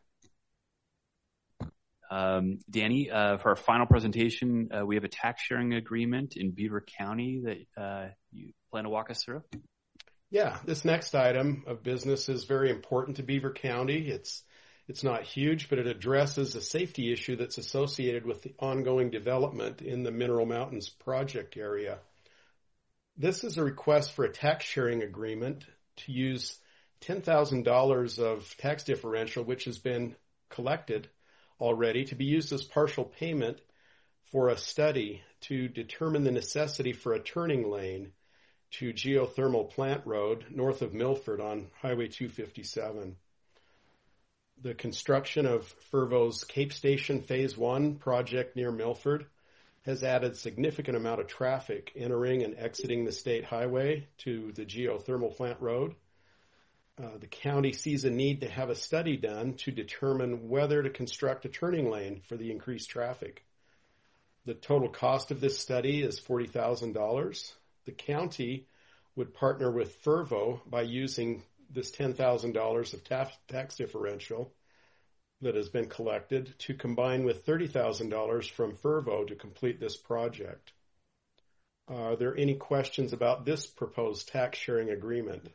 right. Danny, for our final presentation, we have a tax sharing agreement in Beaver County that you plan to walk us through. Yeah, this next item of business is very important to Beaver County. It's not huge, but it addresses a safety issue that's associated with the ongoing development in the Mineral Mountains project area. This is a request for a tax sharing agreement to use $10,000 of tax differential, which has been collected already, to be used as partial payment for a study to determine the necessity for a turning lane to Geothermal Plant Road north of Milford on Highway 257. The construction of Fervo's Cape Station Phase 1 project near Milford has added significant amount of traffic entering and exiting the state highway to the Geothermal Plant Road. The county sees a need to have a study done to determine whether to construct a turning lane for the increased traffic. The total cost of this study is $40,000. The county would partner with Fervo by using this $10,000 of tax differential that has been collected to combine with $30,000 from Fervo to complete this project. Are there any questions about this proposed tax sharing agreement?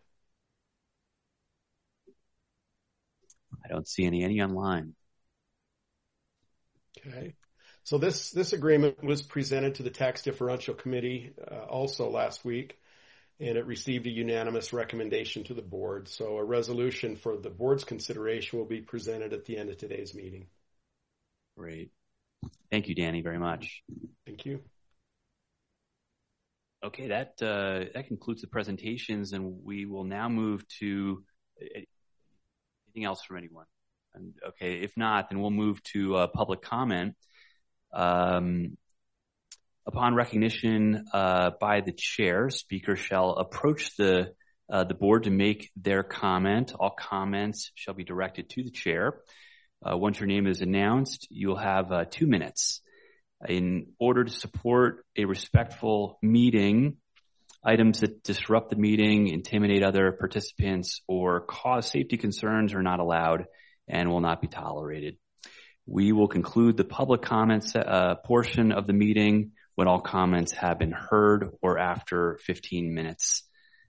I don't see any online. Okay. So this agreement was presented to the Tax Differential Committee also last week, and it received a unanimous recommendation to the board. So a resolution for the board's consideration will be presented at the end of today's meeting. Great. Thank you, Danny, very much. Thank you. Okay, that concludes the presentations, and we will now move to anything else from anyone. And okay, if not, then we'll move to public comment. Upon recognition by the chair, speakers shall approach the board to make their comment. All comments shall be directed to the chair. Once your name is announced, you'll have 2 minutes. In order to support a respectful meeting, items that disrupt the meeting, intimidate other participants, or cause safety concerns are not allowed and will not be tolerated. We will conclude the public comments portion of the meeting when all comments have been heard or after 15 minutes.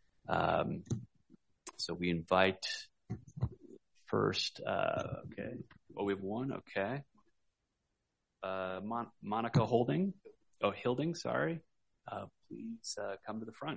So we invite first, okay. Oh, we have one, okay. Monica Hilding, sorry. Please come to the front.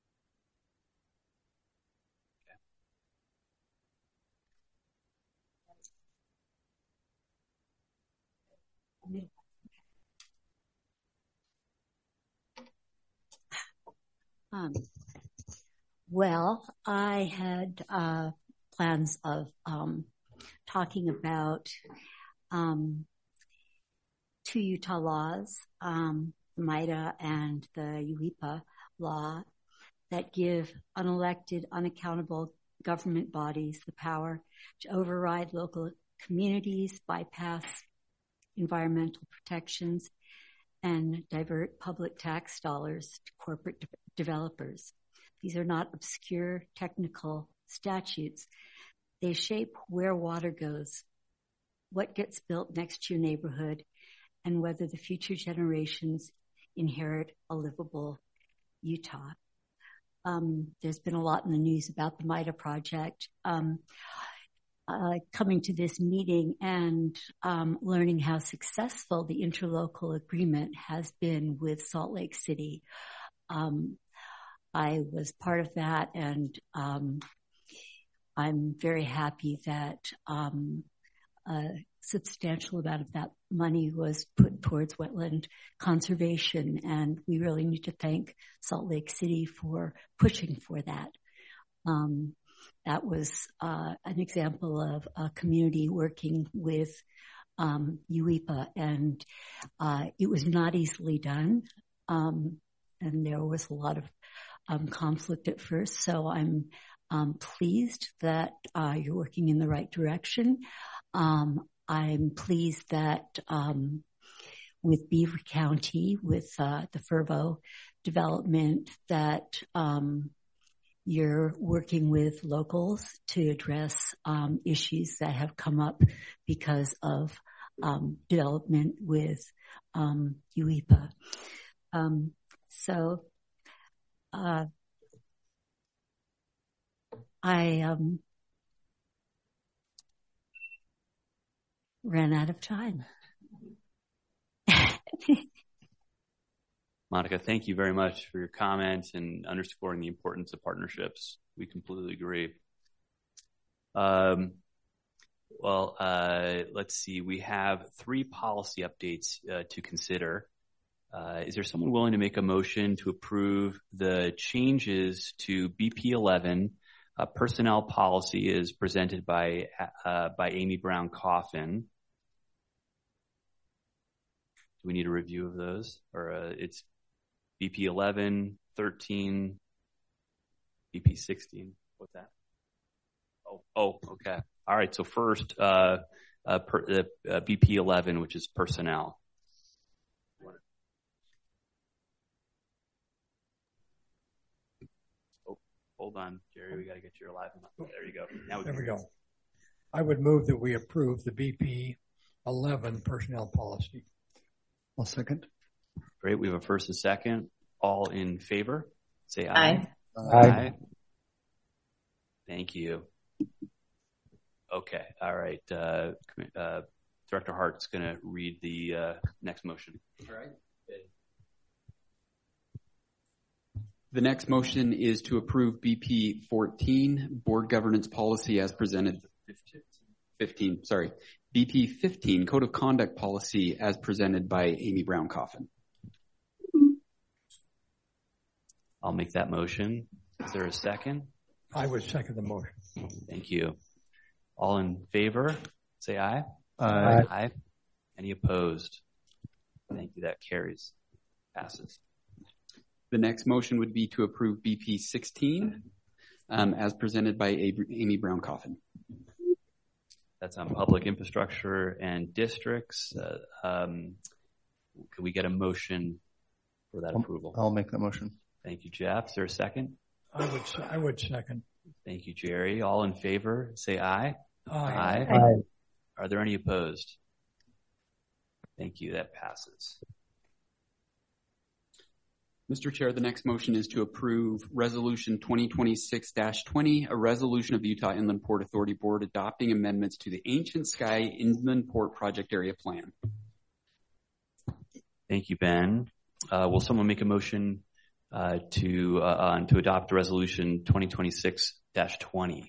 Well, I had plans of talking about 2 Utah laws, MIDA and the UEPA law, that give unelected, unaccountable government bodies the power to override local communities, bypass environmental protections, and divert public tax dollars to corporate developers. These are not obscure technical statutes. They shape where water goes, what gets built next to your neighborhood, and whether the future generations inherit a livable Utah. There's been a lot in the news about the MIDA project. Coming to this meeting and learning how successful the interlocal agreement has been with Salt Lake City. I was part of that, and I'm very happy that a substantial amount of that money was put towards wetland conservation, and we really need to thank Salt Lake City for pushing for that. That was an example of a community working with UEPA, and it was not easily done, and there was a lot of conflict at first. So I'm pleased that you're working in the right direction. I'm pleased that with Beaver County, with the Fervo development, that you're working with locals to address issues that have come up because of development with UEPA. I ran out of time. Monica, thank you very much for your comments and underscoring the importance of partnerships. We completely agree. Let's see. We have 3 policy updates to consider. Is there someone willing to make a motion to approve the changes to BP 11 personnel policy as presented by Amy Brown Coffin? Do we need a review of those? Or it's BP 11, 13, BP 16. What's that? Oh, okay. All right. So first, BP 11, which is personnel. Oh, hold on, Jerry. We got to get your live. There you go. There we go. I would move that we approve the BP 11 personnel policy. I'll second. Great. We have a first and second. All in favor? Say aye. Aye. Thank you. Okay. All right. Director Hart's going to read the next motion. All right. The next motion is to approve BP 14, board governance policy as presented. 15, sorry. BP 15, code of conduct policy as presented by Amy Brown Coffin. I'll make that motion. Is there a second? I would second the motion. Thank you. All in favor, say aye. Aye. Aye. Any opposed? Thank you. That carries. Passes. The next motion would be to approve BP 16 as presented by Amy Brown Coffin. That's on public infrastructure and districts. Could we get a motion for that approval? I'll make that motion. Thank you, Jeff. Is there a second? I would second. Thank you, Jerry. All in favor, say aye. Aye. Aye. Are there any opposed? Thank you. That passes. Mr. Chair, the next motion is to approve Resolution 2026-20, a resolution of the Utah Inland Port Authority Board adopting amendments to the Ancient Sky Inland Port Project Area Plan. Thank you, Ben. Will someone make a motion to adopt Resolution 2026-20?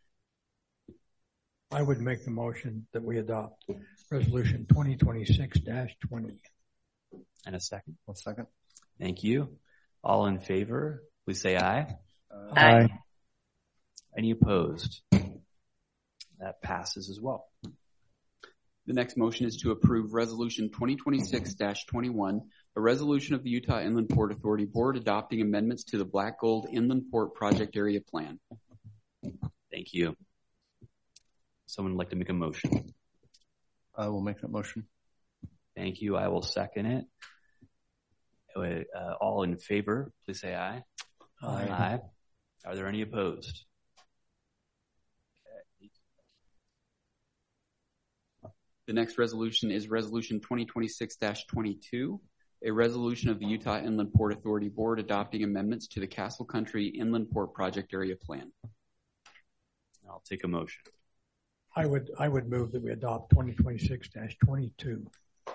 I would make the motion that we adopt Resolution 2026-20. And a second? I'll second. Thank you. All in favor, please say aye. Aye. Any opposed? That passes as well. The next motion is to approve Resolution 2026-21, a resolution of the Utah Inland Port Authority Board adopting amendments to the Black Gold Inland Port Project Area Plan. Thank you. Someone would like to make a motion? I will make that motion. Thank you. I will second it. All in favor, please say aye. Aye. Aye. Are there any opposed? Okay. The next resolution is Resolution 2026-22, a resolution of the Utah Inland Port Authority Board adopting amendments to the Castle Country Inland Port Project Area Plan. I'll take a motion. I would move that we adopt 2026-22.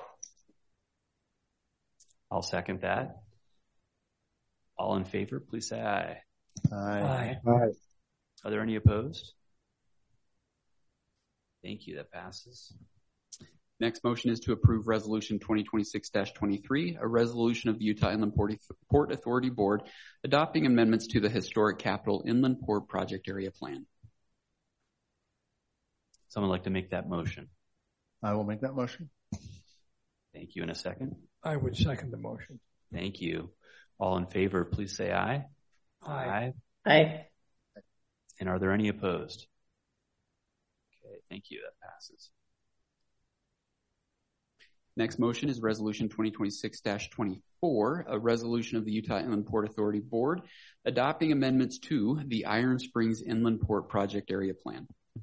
I'll second that. All in favor, please say aye. Aye. Aye. Are there any opposed? Thank you. That passes. Next motion is to approve Resolution 2026-23, a resolution of the Utah Inland Port Authority Board adopting amendments to the Historic Capital Inland Port Project Area Plan. Someone like to make that motion? I will make that motion. Thank you. In a second? I would second the motion. Thank you. All in favor, please say aye. Aye. Aye. And are there any opposed? Okay, thank you. That passes. Next motion is Resolution 2026-24, a resolution of the Utah Inland Port Authority Board adopting amendments to the Iron Springs Inland Port Project Area Plan.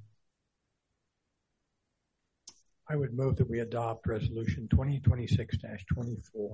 I would move that we adopt Resolution 2026-24.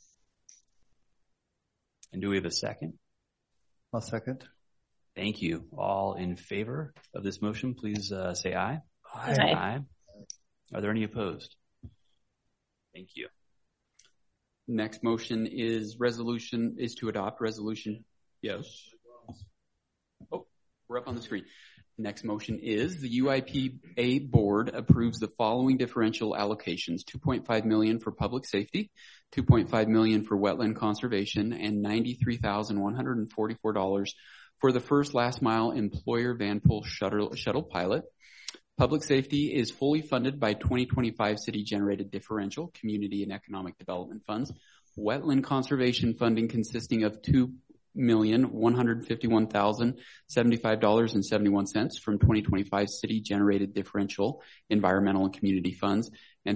And do we have a second? I'll second. Thank you. All in favor of this motion, please say aye. Aye. Aye. Are there any opposed? Thank you. Next motion is to adopt resolution. Yes. Oh, we're up on the screen. Next motion is the UIPA board approves the following differential allocations: $2.5 million for public safety, $2.5 million for wetland conservation, and $93,144 for the first last mile employer vanpool shuttle pilot. Public safety is fully funded by 2025 city generated differential, community and economic development funds. Wetland conservation funding consisting of $2,151,075.71 from 2025 city generated differential, environmental and community funds, and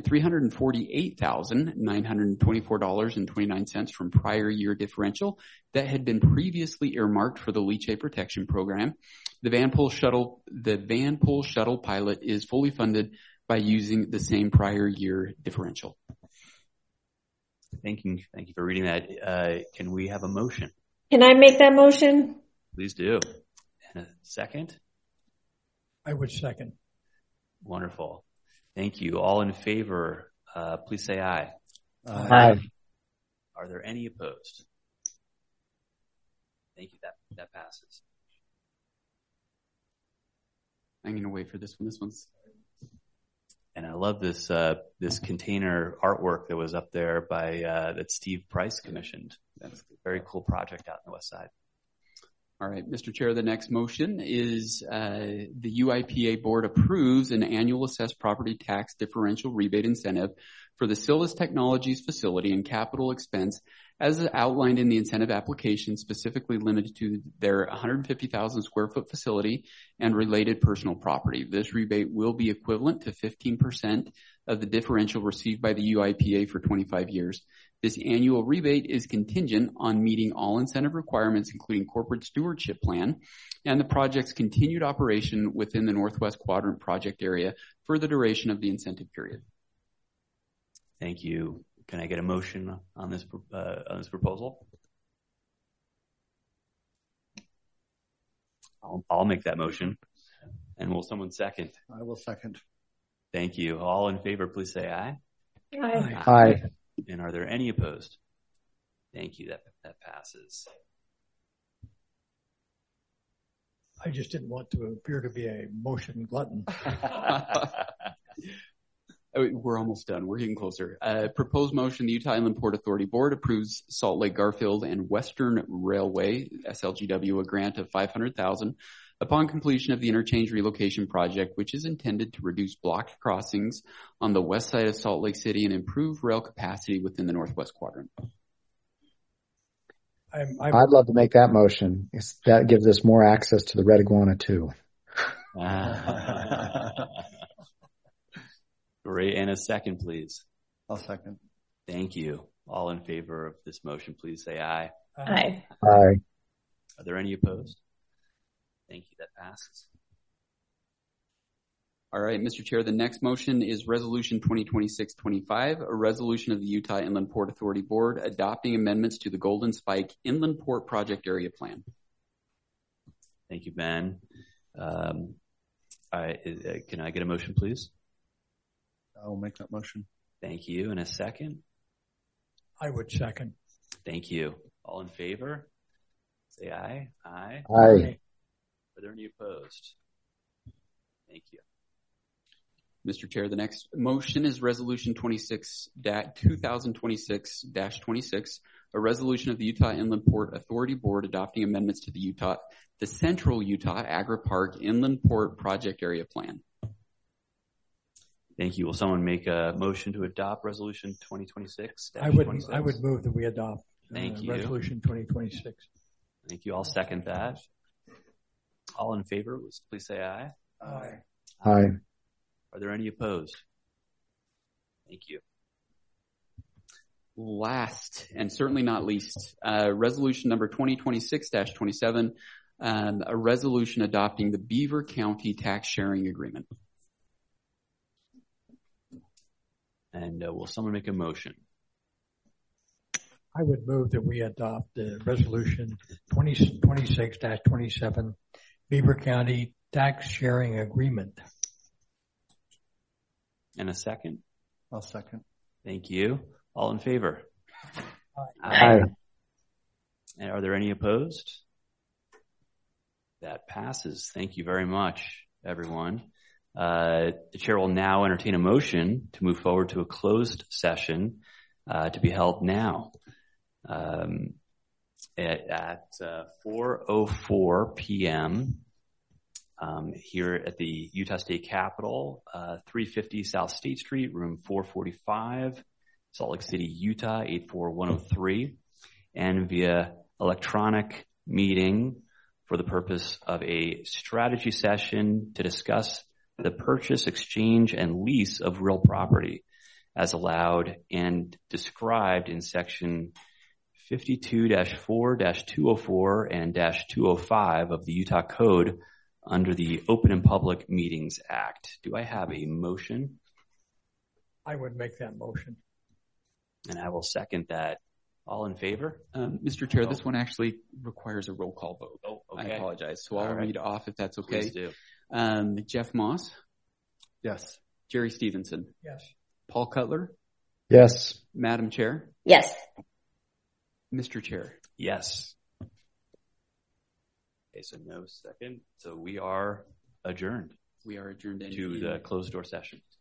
$348,924.29 from prior year differential that had been previously earmarked for the leachate protection program. The vanpool shuttle pilot is fully funded by using the same prior year differential. Thank you for reading that. Can we have a motion? Can I make that motion? Please do. And a second? I would second. Wonderful. Thank you. All in favor, please say aye. Aye. Are there any opposed? Thank you. That passes. I'm going to wait for this one. This one's. And I love this container artwork that was up there by that Steve Price commissioned. That's a very cool project out in the West Side. All right, Mr. Chair, the next motion is the UIPA board approves an annual assessed property tax differential rebate incentive for the Silvus Technologies facility and capital expense as outlined in the incentive application, specifically limited to their 150,000 square foot facility and related personal property. This rebate will be equivalent to 15% of the differential received by the UIPA for 25 years. This annual rebate is contingent on meeting all incentive requirements, including corporate stewardship plan and the project's continued operation within the Northwest Quadrant project area for the duration of the incentive period. Thank you. Can I get a motion on this proposal? I'll make that motion. And will someone second? I will second. Thank you. All in favor, please say aye. Aye. Aye. And are there any opposed? Thank you. That passes. I just didn't want to appear to be a motion glutton. We're almost done. We're getting closer. Proposed motion, the Utah Inland Port Authority Board approves Salt Lake Garfield and Western Railway, SLGW, a grant of $500,000 upon completion of the interchange relocation project, which is intended to reduce blocked crossings on the west side of Salt Lake City and improve rail capacity within the Northwest Quadrant. I'd love to make that motion. That gives us more access to the Red Iguana too. Great. And a second, please. I'll second. Thank you. All in favor of this motion, please say aye. Aye. Aye. Are there any opposed? Thank you. That passes. All right, Mr. Chair, the next motion is Resolution 2026-25, a resolution of the Utah Inland Port Authority Board adopting amendments to the Golden Spike Inland Port Project Area Plan. Thank you, Ben. Can I get a motion, please? I'll make that motion. Thank you. And a second? I would second. Thank you. All in favor? Say aye. Aye. Aye. Are there any opposed? Thank you. Mr. Chair, the next motion is Resolution 2026-26, a resolution of the Utah Inland Port Authority Board adopting amendments to the Central Utah Agri-Park Inland Port Project Area Plan. Thank you. Will someone make a motion to adopt Resolution 2026? I would move that we adopt Thank you. Resolution 2026. Thank you. I'll second that. All in favor, please say aye. Aye. Aye. Are there any opposed? Thank you. Last, and certainly not least, resolution number 2026-27, a resolution adopting the Beaver County Tax Sharing Agreement. And will someone make a motion? I would move that we adopt the resolution 2026-27, Beaver County Tax Sharing Agreement. And a second? I'll second. Thank you. All in favor? Aye. And are there any opposed? That passes. Thank you very much, everyone. The chair will now entertain a motion to move forward to a closed session to be held now at 4:04 p.m. Here at the Utah State Capitol, 350 South State Street, room 445, Salt Lake City, Utah, 84103, and via electronic meeting for the purpose of a strategy session to discuss the purchase, exchange, and lease of real property as allowed and described in section 52-4-204 and -205 of the Utah Code under the Open and Public Meetings Act. Do I have a motion? I would make that motion. And I will second that. All in favor? Mr. Chair, this one actually requires a roll call vote. Oh, okay. I apologize. So I'll read off if that's okay. Please do. Jeff Moss? Yes. Jerry Stevenson? Yes. Paul Cutler? Yes. Madam Chair? Yes. Mr. Chair? Yes. Okay, so no second. So we are adjourned. We are adjourned to the closed door session.